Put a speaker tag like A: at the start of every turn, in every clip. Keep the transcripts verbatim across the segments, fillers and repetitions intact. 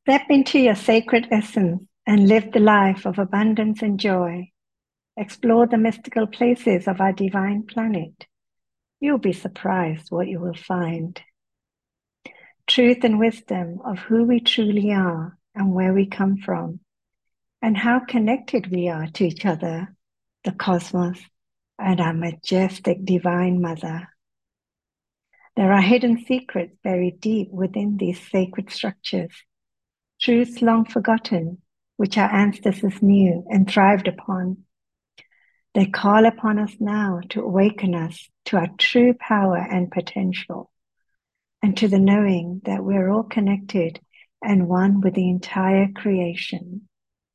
A: Step into your sacred essence and live the life of abundance and joy. Explore the mystical places of our divine planet. You'll be surprised what you will find. Truth and wisdom of who we truly are and where we come from, and how connected we are to each other, the cosmos, and our majestic divine mother. There are hidden secrets buried deep within these sacred structures, truths long forgotten, which our ancestors knew and thrived upon. They call upon us now to awaken us to our true power and potential, and to the knowing that we're all connected and one with the entire creation.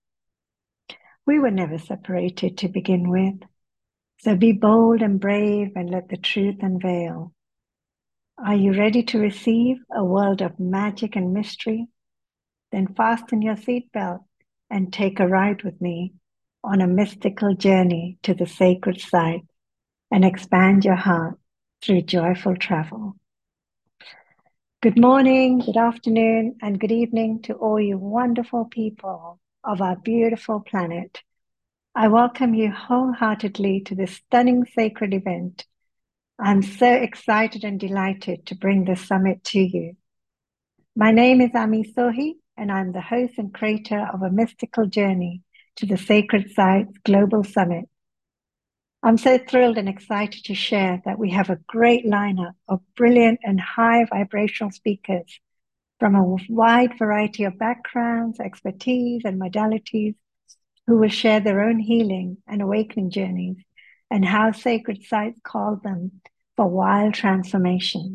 A: We were never separated to begin with, so be bold and brave and let the truth unveil. Are you ready to receive a world of magic and mystery? Then fasten your seatbelt and take a ride with me on a mystical journey to the sacred site and expand your heart through joyful travel. Good morning, good afternoon, and good evening to all you wonderful people of our beautiful planet. I welcome you wholeheartedly to this stunning sacred event. I'm so excited and delighted to bring this summit to you. My name is Ami Sohi, and I'm the host and creator of a mystical journey to the Sacred Sites Global Summit. I'm so thrilled and excited to share that we have a great lineup of brilliant and high vibrational speakers from a wide variety of backgrounds, expertise, and modalities who will share their own healing and awakening journeys and how sacred sites call them for wild transformations.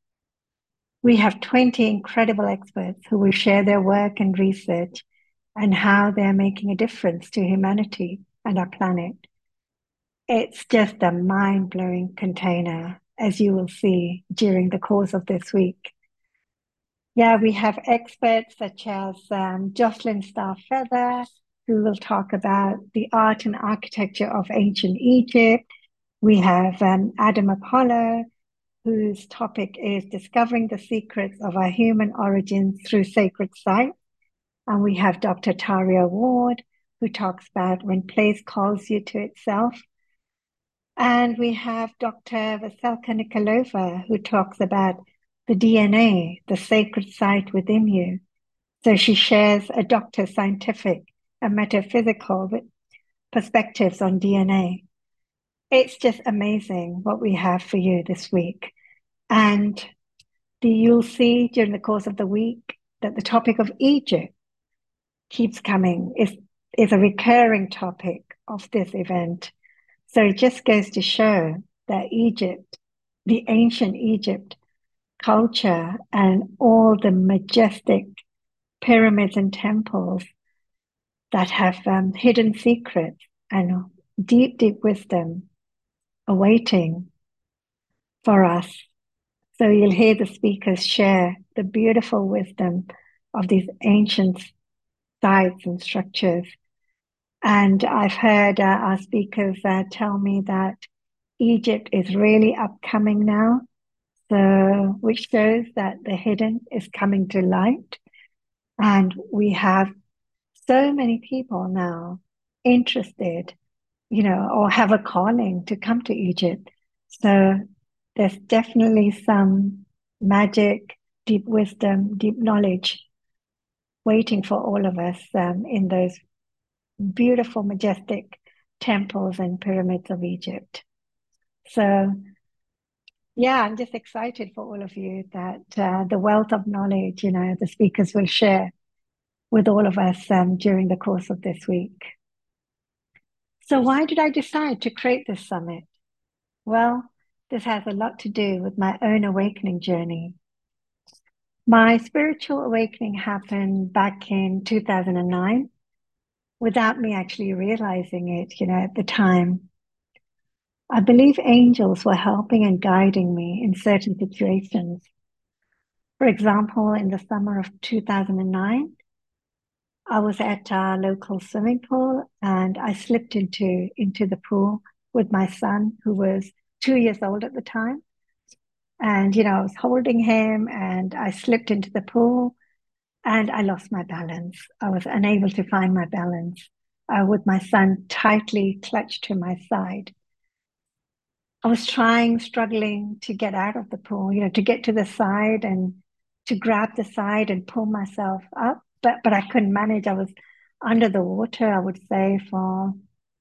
A: We have twenty incredible experts who will share their work and research and how they're making a difference to humanity and our planet. It's just a mind-blowing container, as you will see during the course of this week. Yeah, we have experts such as um, Jocelyn Starr-Feather, who will talk about the art and architecture of ancient Egypt. We have um, Adam Apollo, whose topic is discovering the secrets of our human origins through sacred sites. And we have Doctor Taria Ward, who talks about when place calls you to itself. And we have Doctor Veselka Nikolova, who talks about the D N A, the sacred site within you. So she shares a doctor's scientific and metaphysical perspectives on D N A. It's just amazing what we have for you this week. And the, you'll see during the course of the week that the topic of Egypt keeps coming, is, is a recurring topic of this event. So it just goes to show that Egypt, the ancient Egypt culture, and all the majestic pyramids and temples that have um, hidden secrets and deep, deep wisdom awaiting for us. So you'll hear the speakers share the beautiful wisdom of these ancient sites and structures. And I've heard uh, our speakers uh, tell me that Egypt is really upcoming now, so which shows that the hidden is coming to light. And we have so many people now interested, you know, or have a calling to come to Egypt. So there's definitely some magic, deep wisdom, deep knowledge waiting for all of us um, in those beautiful, majestic temples and pyramids of Egypt. So, yeah, I'm just excited for all of you that uh, the wealth of knowledge, you know, the speakers will share with all of us um, during the course of this week. So, why did I decide to create this summit? Well, this has a lot to do with my own awakening journey. My spiritual awakening happened back in two thousand nine without me actually realizing it, you know, at the time. I believe angels were helping and guiding me in certain situations. For example, in the summer of two thousand nine, I was at our local swimming pool and I slipped into, into the pool with my son, who was two years old at the time. And, you know, I was holding him and I slipped into the pool. and I lost my balance. I was unable to find my balance, uh, with my son tightly clutched to my side. I was trying, struggling to get out of the pool, you know, to get to the side and to grab the side and pull myself up, but but I couldn't manage. I was under the water, I would say, for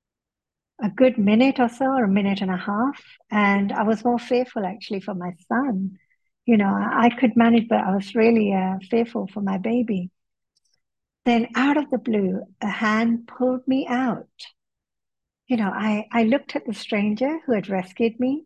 A: a good minute or so, or a minute and a half. And I was more fearful actually for my son. You know, I, I could manage, but I was really uh, fearful for my baby. Then out of the blue, a hand pulled me out. You know, I, I looked at the stranger who had rescued me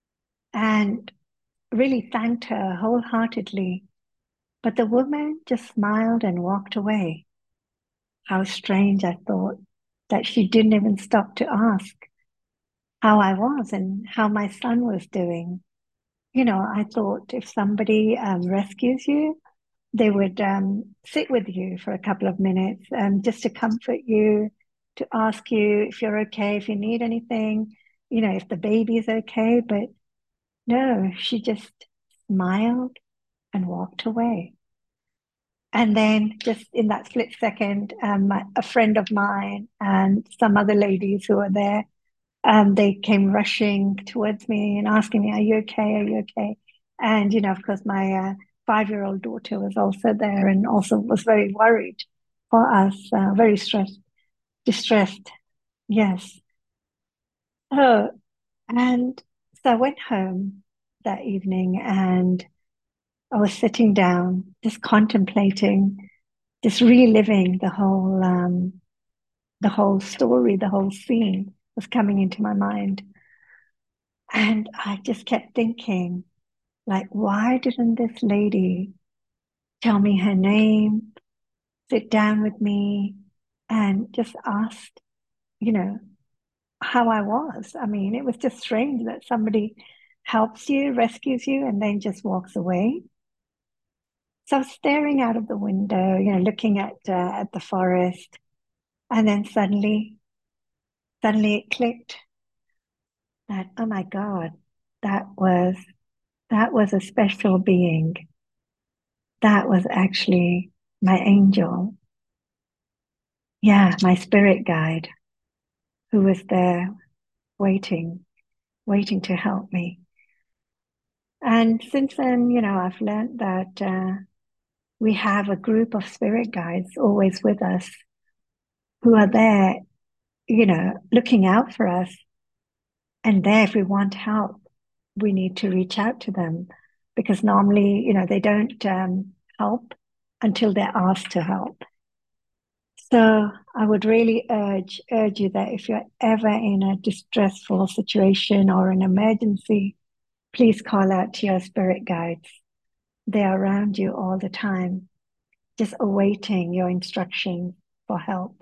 A: and really thanked her wholeheartedly. But the woman just smiled and walked away. How strange, I thought, that she didn't even stop to ask how I was and how my son was doing. You know, I thought if somebody um, rescues you, they would um, sit with you for a couple of minutes, um, just to comfort you, to ask you if you're okay, if you need anything, you know, if the baby's okay. But no, she just smiled and walked away. And then, just in that split second, um, my, a friend of mine and some other ladies who were there, um, they came rushing towards me and asking me, "Are you okay? Are you okay?" And you know, of course, my uh, five-year-old daughter was also there and also was very worried for us, uh, very stressed, distressed. Yes. Oh, and so I went home that evening and I was sitting down, just contemplating, just reliving the whole um, the whole story, the whole scene was coming into my mind. And I just kept thinking, like, why didn't this lady tell me her name, sit down with me, and just ask, you know, how I was? I mean, it was just strange that somebody helps you, rescues you, and then just walks away. So I was staring out of the window, you know, looking at uh, at the forest, and then suddenly, suddenly it clicked that, oh my God, that was that was a special being. That was actually my angel. Yeah, my spirit guide who was there waiting, waiting to help me. And since then, you know, I've learned that uh, we have a group of spirit guides always with us who are there, you know, looking out for us. And there, if we want help, we need to reach out to them because normally, you know, they don't um, help until they're asked to help. So I would really urge urge you that if you're ever in a distressful situation or an emergency, please call out to your spirit guides. They are around you all the time, just awaiting your instructions for help.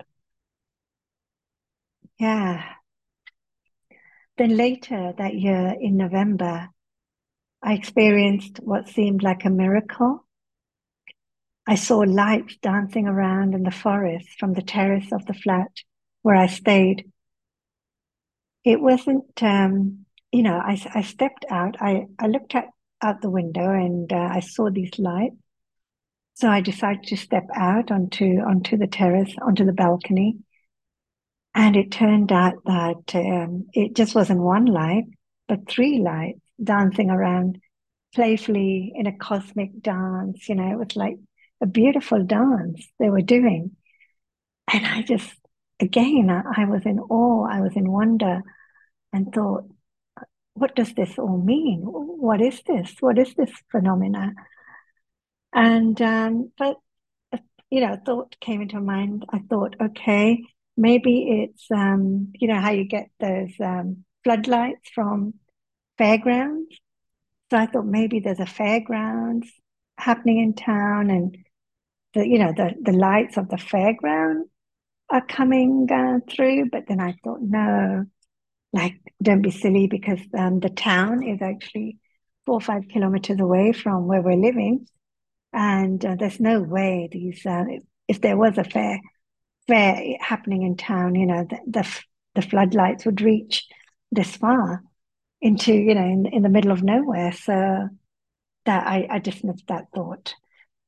A: Yeah. Then later that year in November, I experienced what seemed like a miracle. I saw lights dancing around in the forest from the terrace of the flat where I stayed. It wasn't, um, you know, I, I stepped out, I, I looked at, out the window and uh, I saw these lights. So I decided to step out onto onto the terrace, onto the balcony. And it turned out that um, it just wasn't one light, but three lights dancing around playfully in a cosmic dance. You know, it was like a beautiful dance they were doing. And I just, again, I, I was in awe, I was in wonder and thought, what does this all mean? What is this? What is this phenomena? And um, but you know, a thought came into my mind. I thought, okay, maybe it's um, you know how you get those um, floodlights from fairgrounds. So I thought maybe there's a fairgrounds happening in town, and the you know the the lights of the fairground are coming uh, through. But then I thought, no, like don't be silly because um, the town is actually four or five kilometers away from where we're living. And uh, there's no way these, uh, if, if there was a fair fair happening in town, you know, the, the the floodlights would reach this far into, you know, in, in the middle of nowhere. So that I, I dismissed that thought.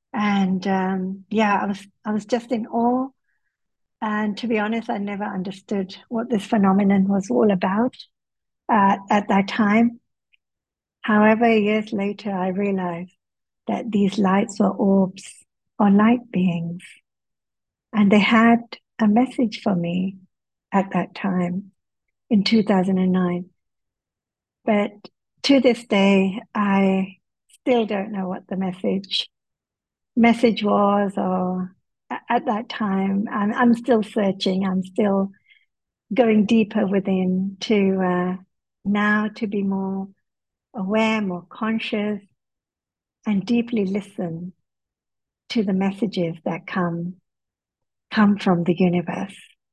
A: And um, yeah, I was I was just in awe. And to be honest, I never understood what this phenomenon was all about uh, at that time. However, years later, I realized that these lights were orbs or light beings, and they had a message for me at that time in two thousand nine. But to this day, I still don't know what the message message was, or at that time, I'm, I'm still searching. I'm still going deeper within to uh, now to be more aware, more conscious, and deeply listen to the messages that come come from the universe.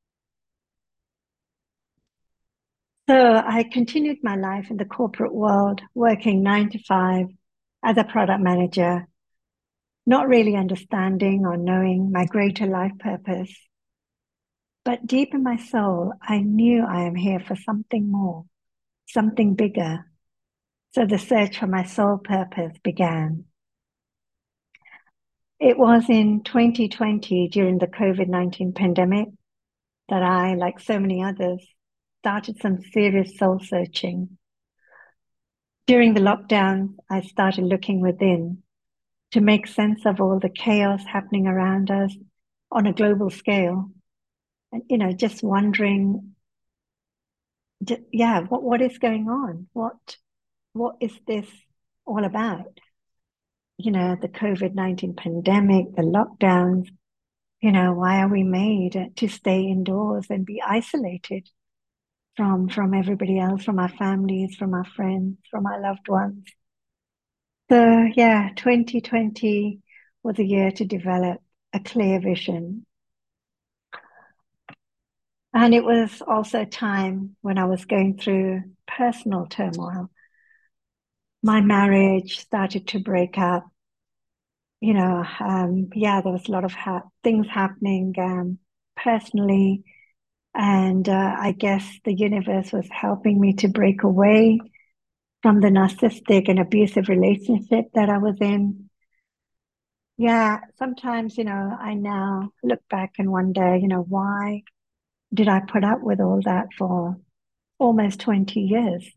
A: So I continued my life in the corporate world, working nine to five as a product manager, not really understanding or knowing my greater life purpose. But deep in my soul, I knew I am here for something more, something bigger. So the search for my soul purpose began. It was in twenty twenty, during the COVID nineteen pandemic, that I, like so many others, started some serious soul searching. During the lockdown, I started looking within to make sense of all the chaos happening around us on a global scale. And, you know, just wondering, yeah, what, what is going on? What, what is this all about? You know, the COVID nineteen pandemic, the lockdowns, you know, why are we made to stay indoors and be isolated from, from everybody else, from our families, from our friends, from our loved ones? So, yeah, twenty twenty was a year to develop a clear vision. And it was also a time when I was going through personal turmoil. My marriage started to break up. You know, um, yeah, there was a lot of ha things happening um, personally. And uh, I guess the universe was helping me to break away from the narcissistic and abusive relationship that I was in. Yeah, sometimes, you know, I now look back and wonder, you know, why did I put up with all that for almost twenty years?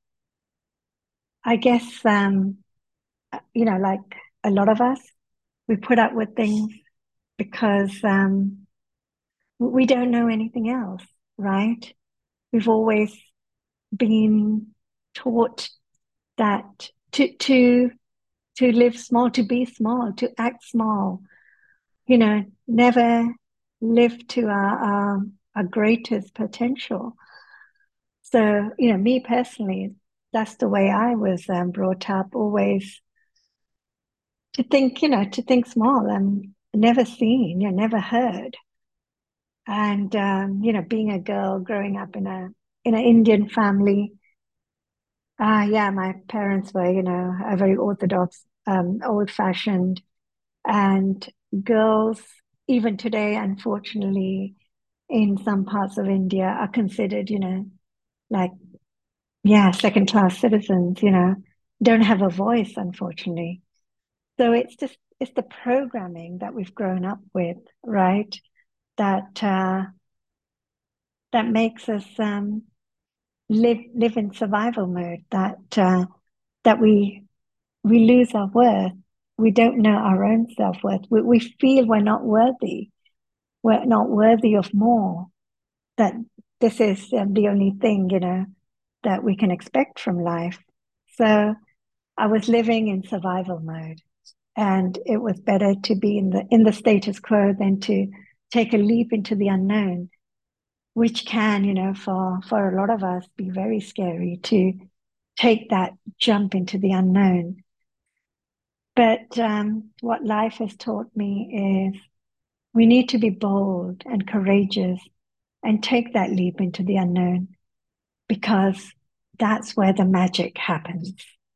A: I guess, um, you know, like a lot of us, we put up with things because um, we don't know anything else, right? We've always been taught that to to to live small, to be small, to act small, you know, never live to our um, our greatest potential. So, you know, me personally, that's the way I was um, brought up, always to think, you know, to think small and never seen, you know, never heard. And um, you know, being a girl growing up in a in an Indian family, uh, yeah, my parents were, you know, a very orthodox, um, old-fashioned, and girls, even today, unfortunately, in some parts of India, are considered, you know, like, yeah, second-class citizens, you know, don't have a voice, unfortunately. So it's just it's the programming that we've grown up with, right? That uh, that makes us um, live live in survival mode. That uh, that we we lose our worth. We don't know our own self worth. We we feel we're not worthy. We're not worthy of more. That this is um, the only thing, you know, that we can expect from life. So I was living in survival mode, and it was better to be in the in the status quo than to take a leap into the unknown, which can, you know, for for a lot of us be very scary to take that jump into the unknown. But um, what life has taught me is we need to be bold and courageous and take that leap into the unknown, because that's where the magic happens.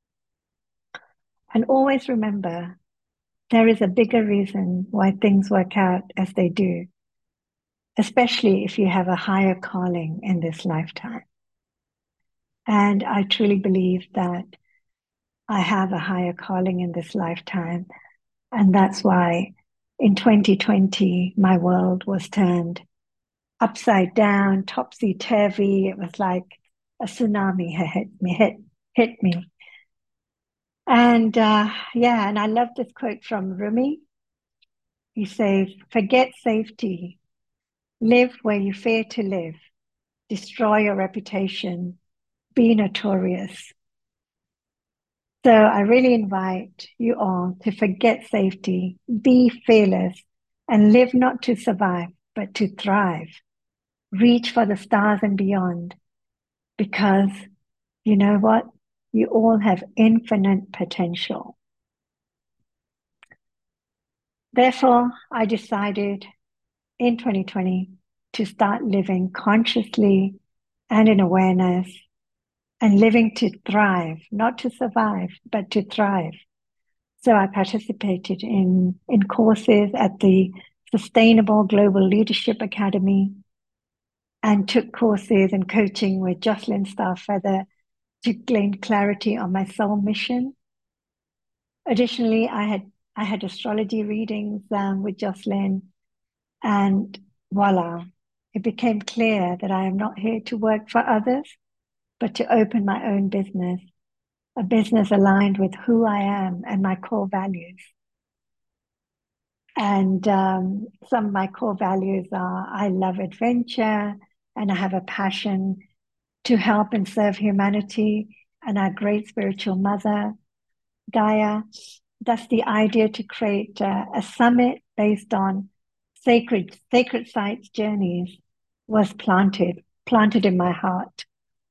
A: And always remember, there is a bigger reason why things work out as they do, especially if you have a higher calling in this lifetime. And I truly believe that I have a higher calling in this lifetime. And that's why in twenty twenty, my world was turned upside down, topsy-turvy. It was like a tsunami had hit me, hit, hit me. And uh, yeah, and I love this quote from Rumi. He says, forget safety, live where you fear to live, destroy your reputation, be notorious. So I really invite you all to forget safety, be fearless, and live not to survive, but to thrive. Reach for the stars and beyond, because you know what? You all have infinite potential. Therefore, I decided in twenty twenty to start living consciously and in awareness, and living to thrive, not to survive, but to thrive. So I participated in, in courses at the Sustainable Global Leadership Academy and took courses and coaching with Jocelyn Starfeather to gain clarity on my soul mission. Additionally, I had I had astrology readings um, with Jocelyn, and voila, it became clear that I am not here to work for others, but to open my own business, a business aligned with who I am and my core values. And um, some of my core values are I love adventure, and I have a passion to help and serve humanity and our great spiritual mother, Gaia. That's the idea to create uh, a summit based on sacred sacred sites journeys was planted planted in my heart.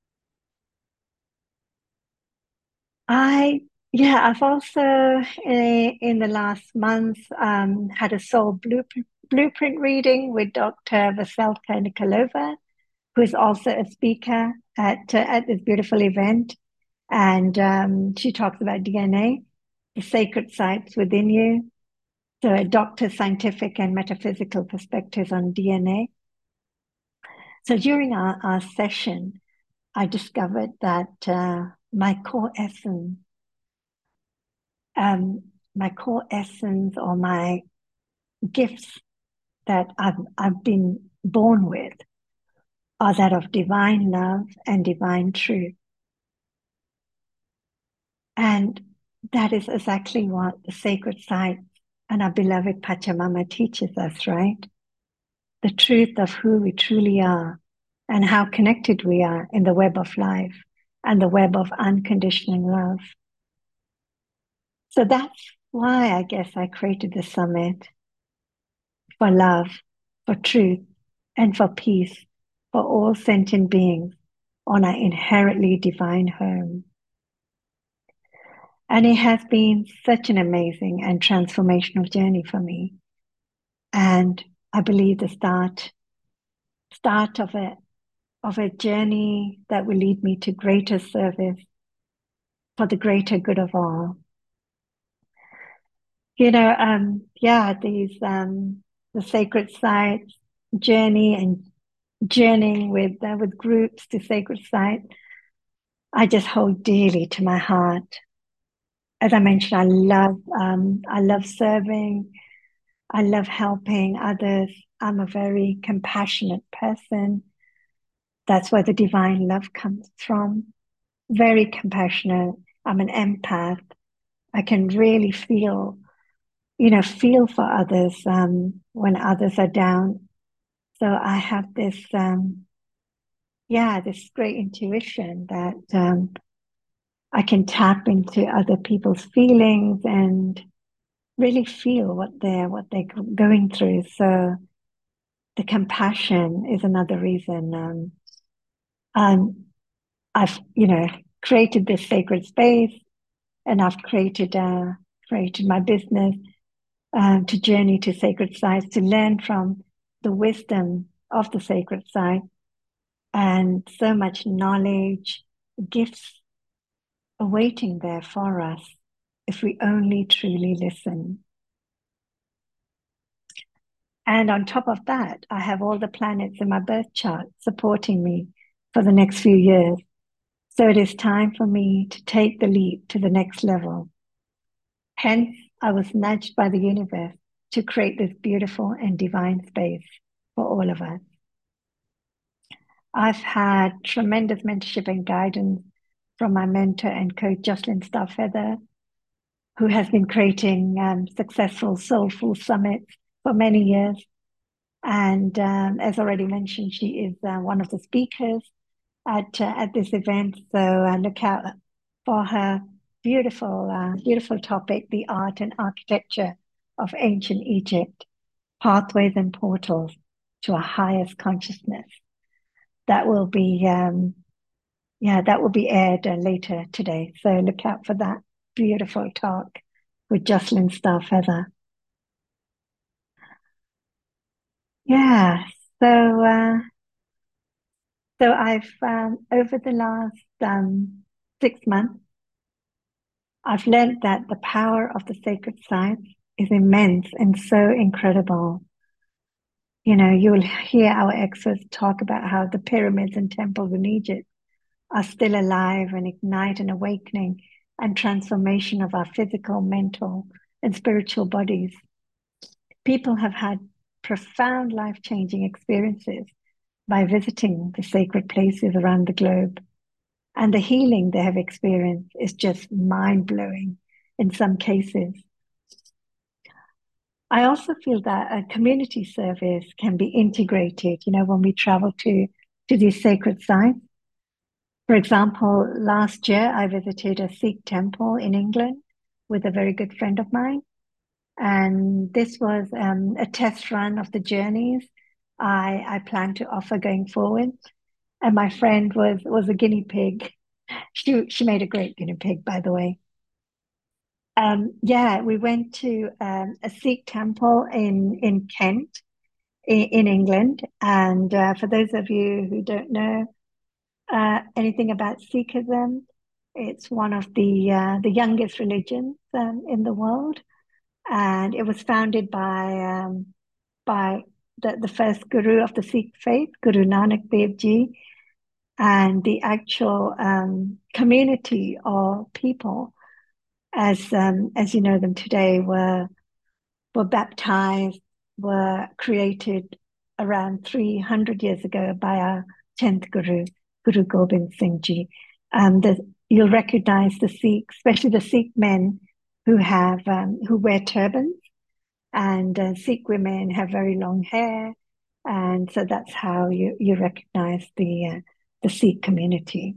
A: I yeah, I've also uh, in the last month um, had a soul blueprint blueprint reading with Doctor Veselka Nikolova, who is also a speaker at uh, at this beautiful event, and um, she talks about D N A, the sacred sites within you. So a doctor's scientific and metaphysical perspectives on D N A. So during our, our session, I discovered that uh, my core essence, um, my core essence or my gifts that I've, I've been born with are that of divine love and divine truth. And that is exactly what the sacred sites and our beloved Pachamama teaches us, right? The truth of who we truly are and how connected we are in the web of life and the web of unconditional love. So that's why I guess I created the summit, for love, for truth, and for peace for all sentient beings on our inherently divine home. And it has been such an amazing and transformational journey for me. And I believe the start, start of it of a journey that will lead me to greater service for the greater good of all. You know, um, yeah, these um, the sacred sites journey and journeying with uh, with groups to sacred sites, I just hold dearly to my heart. As I mentioned, I love um, I love serving. I love helping others. I'm a very compassionate person. That's where the divine love comes from. Very compassionate. I'm an empath. I can really feel, you know, feel for others um, when others are down. So I have this, um, yeah, this great intuition that um, I can tap into other people's feelings and really feel what they're what they're going through. So the compassion is another reason. Um, um, I've, you know, created this sacred space, and I've created uh, created my business um, to journey to sacred sites, to learn from the wisdom of the sacred site, and so much knowledge, gifts awaiting there for us if we only truly listen. And on top of that, I have all the planets in my birth chart supporting me for the next few years. So it is time for me to take the leap to the next level. Hence, I was nudged by the universe to create this beautiful and divine space for all of us. I've had tremendous mentorship and guidance from my mentor and coach, Jocelyn Starfeather, who has been creating um, successful soulful summits for many years. And um, as already mentioned, she is uh, one of the speakers at uh, at this event. So uh, look out for her beautiful, uh, beautiful topic: the art and architecture of ancient Egypt, pathways and portals to a highest consciousness. That will be, um, yeah, that will be aired uh, later today. So look out for that beautiful talk with Jocelyn Starfeather. Yeah. So, uh, so I've um, over the last um, six months, I've learned that the power of the sacred science is immense and so incredible. You know, you'll hear our experts talk about how the pyramids and temples in Egypt are still alive and ignite an awakening and transformation of our physical, mental, and spiritual bodies. People have had profound life changing experiences by visiting the sacred places around the globe. And the healing they have experienced is just mind blowing in some cases. I also feel that a community service can be integrated, you know, when we travel to, to these sacred sites. For example, last year I visited a Sikh temple in England with a very good friend of mine. And this was um, a test run of the journeys I, I plan to offer going forward. And my friend was was a guinea pig. She she made a great guinea pig, by the way. Um, yeah, we went to um, a Sikh temple in in Kent, in, in England. And uh, for those of you who don't know uh, anything about Sikhism, it's one of the uh, the youngest religions um, in the world, and it was founded by um, by the, the first guru of the Sikh faith, Guru Nanak Dev Ji, and the actual um, community or people, as um, as you know them today, were were baptized, were created around three hundred years ago by our tenth Guru, Guru Gobind Singh Ji. And the, you'll recognize the Sikhs, especially the Sikh men who have um, who wear turbans, and uh, Sikh women have very long hair, and so that's how you you recognize the uh, the Sikh community.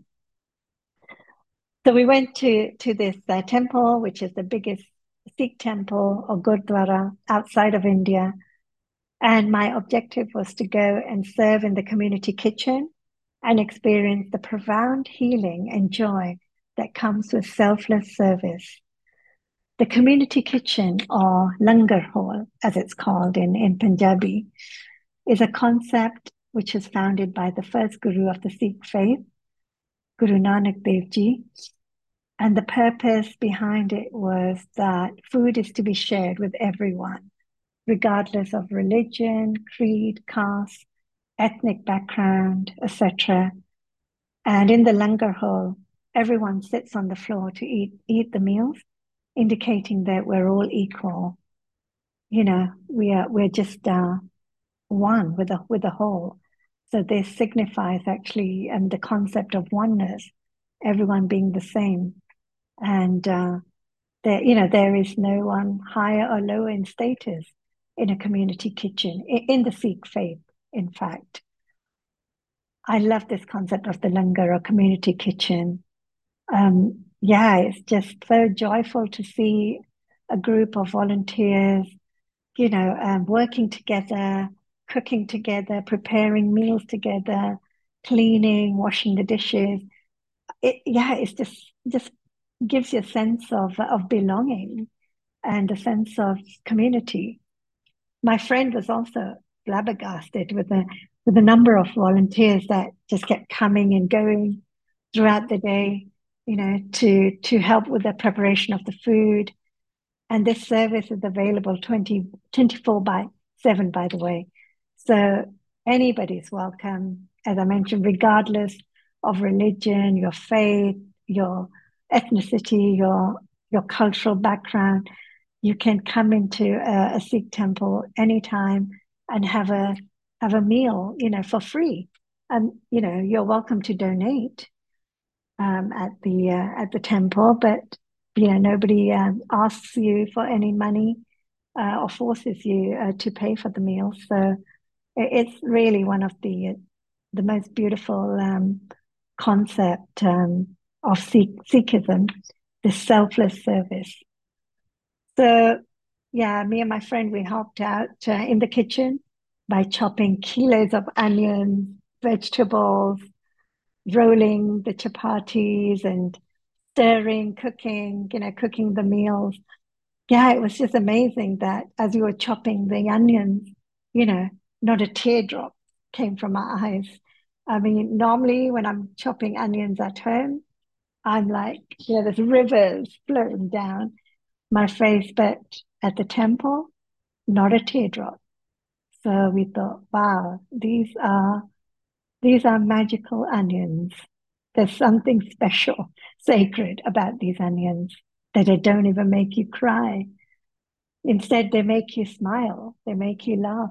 A: So we went to to this uh, temple, which is the biggest Sikh temple or Gurdwara outside of India. And my objective was to go and serve in the community kitchen and experience the profound healing and joy that comes with selfless service. The community kitchen, or Langar Hall, as it's called in, in Punjabi, is a concept which was founded by the first Guru of the Sikh faith, Guru Nanak Dev Ji. And the purpose behind it was that food is to be shared with everyone, regardless of religion, creed, caste, ethnic background, et cetera. And in the Langar Hall, everyone sits on the floor to eat eat the meals, indicating that we're all equal. You know, we are we're just uh, one with a with a whole. So this signifies actually um, the concept of oneness, everyone being the same, and uh, there you know there is no one higher or lower in status in a community kitchen in, in the Sikh faith. In fact, I love this concept of the langar or community kitchen. Um, yeah, it's just so joyful to see a group of volunteers, you know, um, working together, cooking together, preparing meals together, cleaning, washing the dishes. It, yeah, it's just just gives you a sense of of belonging and a sense of community. My friend was also flabbergasted with the with the number of volunteers that just kept coming and going throughout the day, you know, to to help with the preparation of the food. And this service is available twenty twenty four by seven, by the way. So anybody's welcome, as I mentioned, regardless of religion, your faith, your ethnicity, your your cultural background. you can come into a, a Sikh temple anytime and have a have a meal, you know, for free. And you know, you're welcome to donate um, at the uh, at the temple, but you know, nobody um, asks you for any money uh, or forces you uh, to pay for the meal. So it, it's really one of the the most beautiful um, concept um, of Sikh, Sikhism, this selfless service. So, yeah, me and my friend, we helped out uh, in the kitchen by chopping kilos of onions, vegetables, rolling the chapatis and stirring, cooking, you know, cooking the meals. Yeah, it was just amazing that as we were chopping the onions, you know, not a teardrop came from our eyes. I mean, normally when I'm chopping onions at home, I'm like, you know, there's rivers flowing down my face, but at the temple, not a teardrop. So we thought, wow, these are these are magical onions. There's something special, sacred about these onions that they don't even make you cry. Instead, they make you smile. They make you laugh.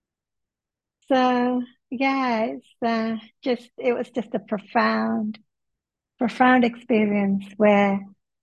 A: So yeah, it's uh, just it was just a profound, profound experience where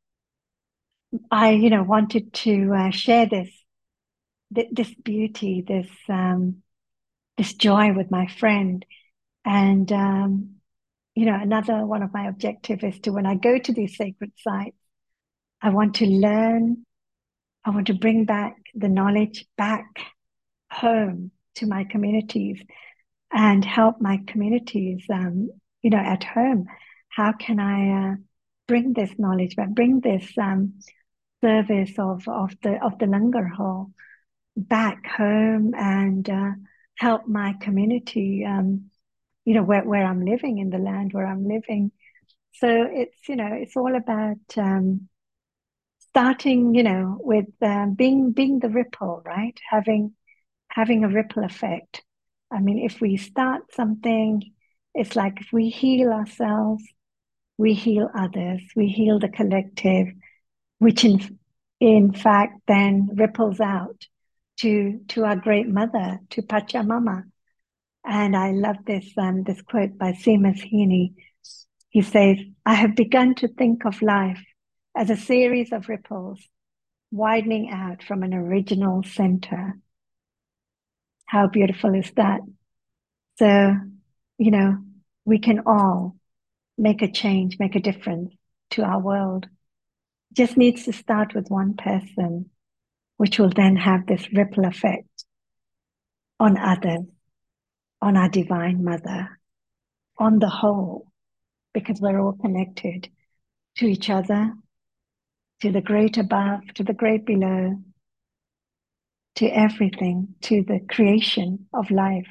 A: I, you know, wanted to uh, share this th- this beauty, this um, this joy with my friend. And um, you know, another one of my objectives is to when I go to these sacred sites, I want to learn, I want to bring back the knowledge back home to my communities and help my communities, um, you know, at home. How can I uh, bring this knowledge back, bring this um, service of, of the of the Langar Hall back home and uh, help my community, um, you know, where, where I'm living in the land where I'm living. So it's, you know, it's all about um, starting, you know, with um, being being the ripple, right? Having having a ripple effect. I mean, if we start something, it's like if we heal ourselves, we heal others, we heal the collective, which in in fact then ripples out to to our great mother, to Pachamama. And I love this um, this quote by Seamus Heaney. He says, "I have begun to think of life as a series of ripples widening out from an original center." How beautiful is that? So, you know, we can all make a change, make a difference to our world. Just needs to start with one person, which will then have this ripple effect on others, on our Divine Mother, on the whole, because we're all connected to each other, to the great above, to the great below, to everything, to the creation of life.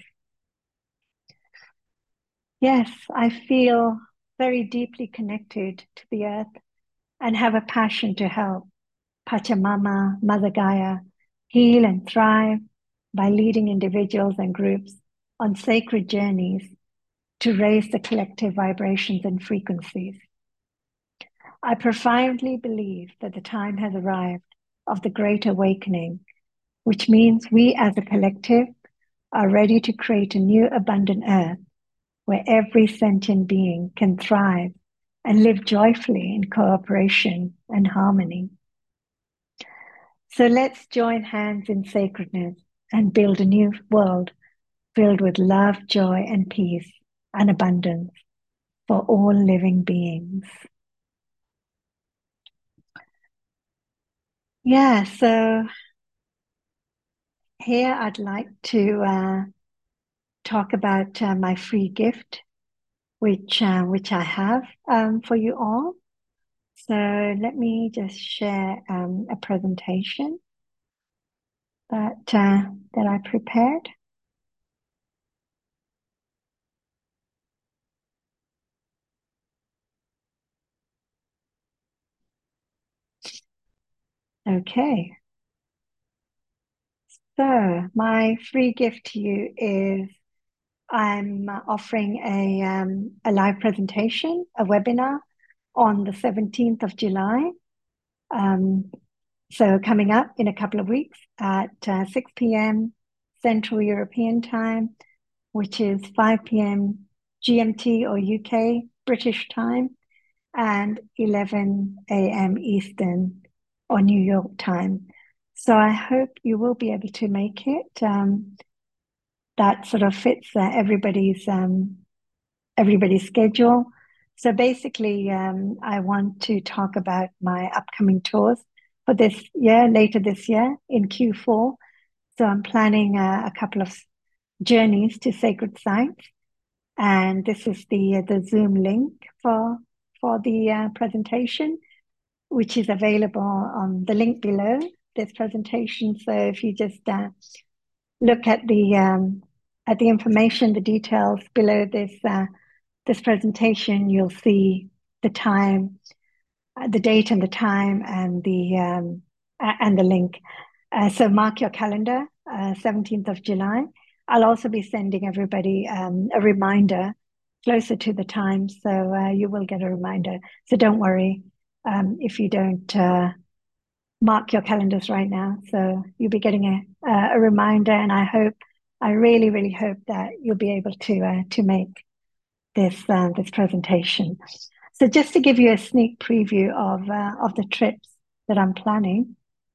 A: Yes, I feel very deeply connected to the earth and have a passion to help Pachamama, Mother Gaia, heal and thrive by leading individuals and groups on sacred journeys to raise the collective vibrations and frequencies. I profoundly believe that the time has arrived of the great awakening, which means we as a collective are ready to create a new abundant earth where every sentient being can thrive and live joyfully in cooperation and harmony. So let's join hands in sacredness and build a new world filled with love, joy, and peace and abundance for all living beings. Yeah, so here I'd like to uh, talk about uh, my free gift, which uh, which I have um, for you all. So let me just share um, a presentation that uh, that I prepared. Okay, so my free gift to you is I'm uh, offering a um, a live presentation, a webinar on the seventeenth of July. Um, So coming up in a couple of weeks at uh, six p m Central European Time, which is five p m G M T or U K British time, and eleven a m Eastern or New York time. So I hope you will be able to make it. Um, that sort of fits uh, everybody's um, everybody's schedule. So basically, um, I want to talk about my upcoming tours for this year, later this year in Q four. So I'm planning uh, a couple of journeys to sacred sites, and this is the the Zoom link for for the uh, presentation, which is available on the link below this presentation. So if you just uh, look at the um, at the information, the details below this uh, this presentation, you'll see the time, uh, the date and the time, and the um, and the link. Uh, so mark your calendar, uh, seventeenth of July. I'll also be sending everybody um, a reminder closer to the time, so uh, you will get a reminder. So don't worry um, if you don't uh, mark your calendars right now. So you'll be getting a, a reminder, and I hope, I really, really hope that you'll be able to uh, to make this uh, this presentation. So just to give you a sneak preview of uh, of the trips that I'm planning.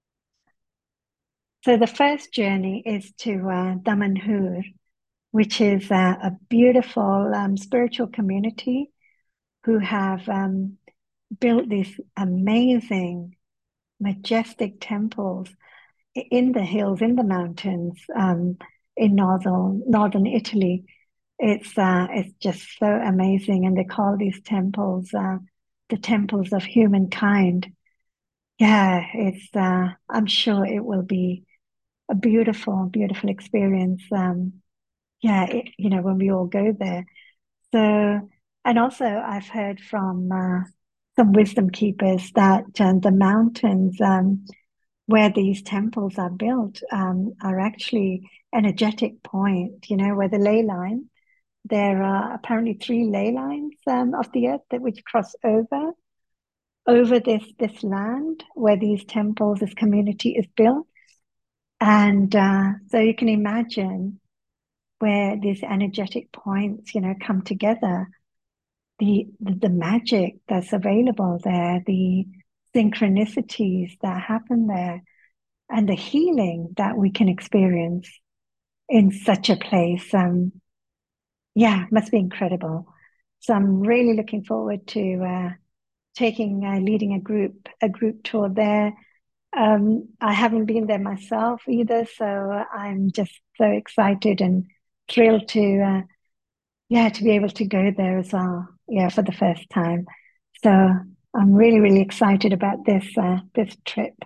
A: So the first journey is to uh, Damanhur, which is uh, a beautiful um, spiritual community who have um, built these amazing, majestic temples in the hills, in the mountains, um, in northern northern Italy. It's uh, it's just so amazing, and they call these temples uh, the temples of humankind. Yeah, it's. Uh, I'm sure it will be a beautiful, beautiful experience. Um, yeah, it, you know, when we all go there. So, and also I've heard from uh, some wisdom keepers that uh, the mountains um, where these temples are built um, are actually energetic point. You know, where the ley line. There are apparently three ley lines um, of the earth that which cross over over this this land where these temples, this community is built, and uh, so you can imagine where these energetic points, you know, come together. The, the the magic that's available there, the synchronicities that happen there, and the healing that we can experience in such a place. Um, yeah, must be incredible. So I'm really looking forward to uh, taking uh, leading a group a group tour there. Um, I haven't been there myself either, so I'm just so excited and thrilled to uh, yeah to be able to go there as well. Yeah, for the first time. So I'm really really excited about this uh, this trip.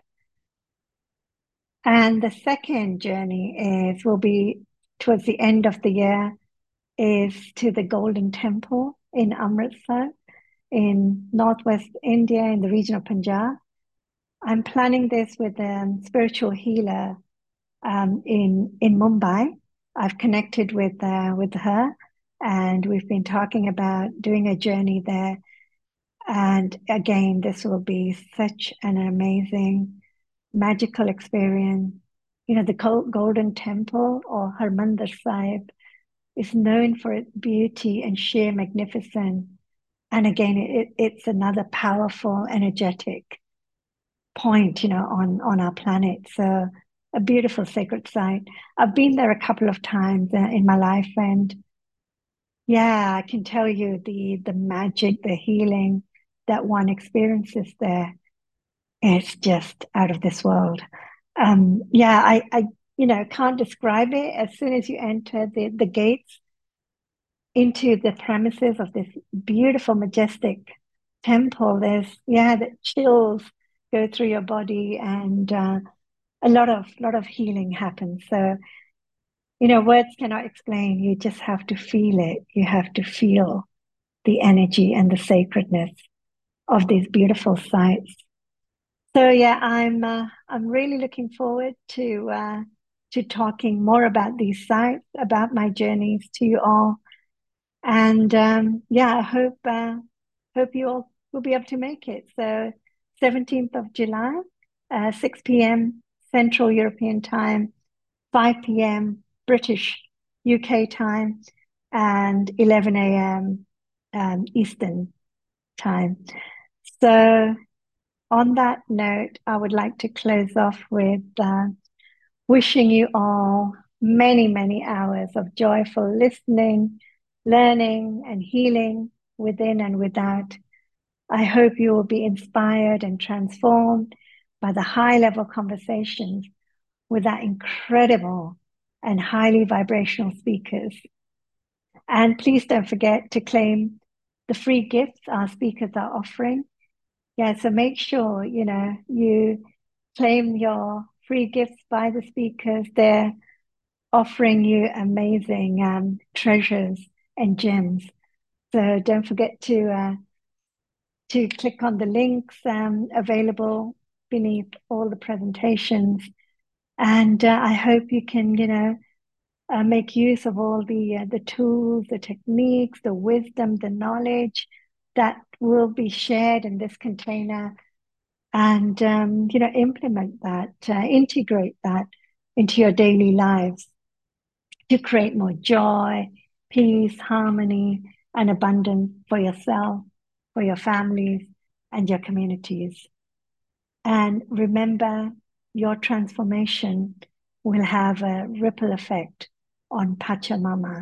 A: And the second journey is will be towards the end of the year is to the Golden Temple in Amritsar in northwest India in the region of Punjab. I'm planning this with a spiritual healer um, in in Mumbai. I've connected with uh, with her, and we've been talking about doing a journey there. And again, this will be such an amazing, magical experience. You know, the Golden Temple or Harmandir Sahib is known for its beauty and sheer magnificence. And again, it, it's another powerful, energetic point, you know, on on our planet. So a beautiful sacred site. I've been there a couple of times uh, in my life, and yeah, I can tell you the the magic, the healing that one experiences there is just out of this world. Um, yeah, I, I, you know, can't describe it. As soon as you enter the the gates into the premises of this beautiful, majestic temple, there's yeah, the chills go through your body, and uh, a lot of lot of healing happens. So, you know, words cannot explain. You just have to feel it. You have to feel the energy and the sacredness of these beautiful sites. So yeah, I'm uh, I'm really looking forward to uh, to talking more about these sites, about my journeys to you all, and um, yeah, I hope uh, hope you all will be able to make it. So seventeenth of July. uh, six p m Central European Time, five p m British U K time, and eleven a m Um, Eastern time. So, on that note, I would like to close off with uh, wishing you all many, many hours of joyful listening, learning, and healing within and without. I hope you will be inspired and transformed by the high level conversations with that incredible and highly vibrational speakers. And please don't forget to claim the free gifts our speakers are offering. Yeah, so make sure, you know, you claim your free gifts by the speakers. They're offering you amazing um, treasures and gems. So don't forget to uh, to click on the links um, available beneath all the presentations. And uh, I hope you can, you know, uh, make use of all the uh, the tools, the techniques, the wisdom, the knowledge that will be shared in this container, and um, you know, implement that, uh, integrate that into your daily lives to create more joy, peace, harmony, and abundance for yourself, for your families, and your communities. And remember, your transformation will have a ripple effect on Pachamama.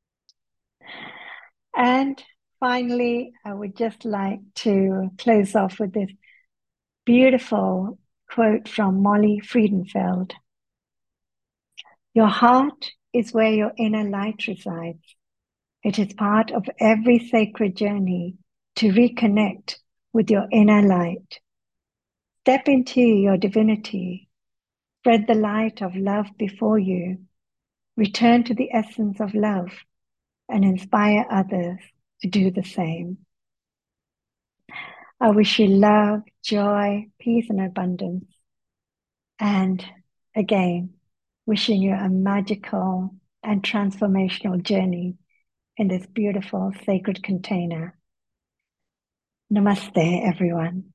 A: And finally, I would just like to close off with this beautiful quote from Molly Friedenfeld. Your heart is where your inner light resides. It is part of every sacred journey to reconnect with your inner light. Step into your divinity. Spread the light of love before you. Return to the essence of love and inspire others to do the same. I wish you love, joy, peace, and abundance. And again, wishing you a magical and transformational journey in this beautiful sacred container. Namaste, everyone.